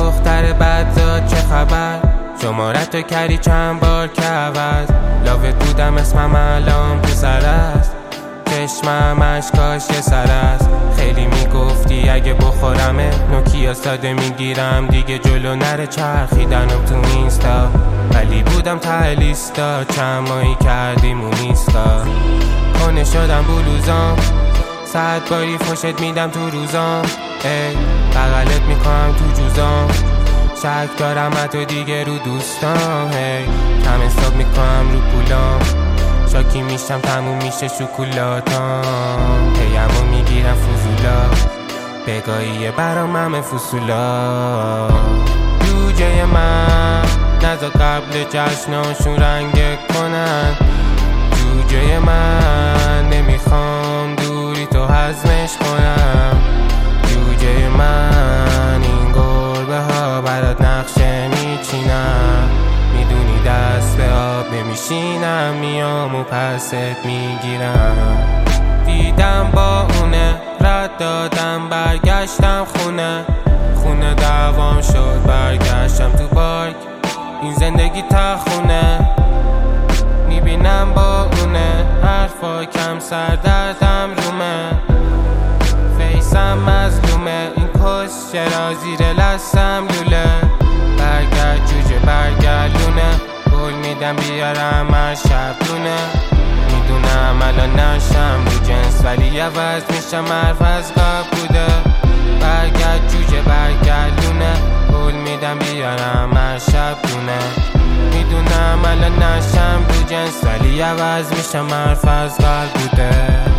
دختر بدزاد چه خبر؟ شمارتو کردی چند بار که عوض. لاوت بودم اسمم الان پسر است. چشمم اشکاش یه سر است. خیلی میگفتی اگه بخورمه نوکیا ساده میگیرم دیگه جلو نره. چرخیدنم تو اینستا ولی بودم ته لیستا. چند ماهی کردیم اون نیستا. خونه شدم بلوزام 100 باری فشت میدم تو روزام. ای بغلت میکنم تو جوزام. شک دارم حتی دیگه رو دوستام. هی کم حساب میکنم رو پولام. شاکی میشم تموم میشه شکلاتام. پیمو میگیرم فضولا بگاهیه برام همه فصولا. جوجه من نزا قبل جشناشون رنگ کنن. جوجه من نمیخوام دوری تو هضمش کنم. جوجه من این گربه ها برات نقشه میچینم. میدونی دست به آب نمیشینم. میام و پست میگیرم. دیدم با اونه رد دادم برگشتم خونه. خونه دوام شد برگشتم تو پارک. این زندگی تا خونه. میبینم با اونه حرفا کم سردردم رومه. فیسم مظلومه این کس چرا زیر لستم لوله. برگرد جوجه برگردونه. گل میدم بیارم هر شب دونه. میدونم الان نشم رو جنس ولی عوض میشم حرف از قبل بوده. برگرد جوجه برگردونه. گل میدم بیارم هر شب دونه. میدونم الان نشم رو جنس ولی عوض میشم حرف از قبل بوده.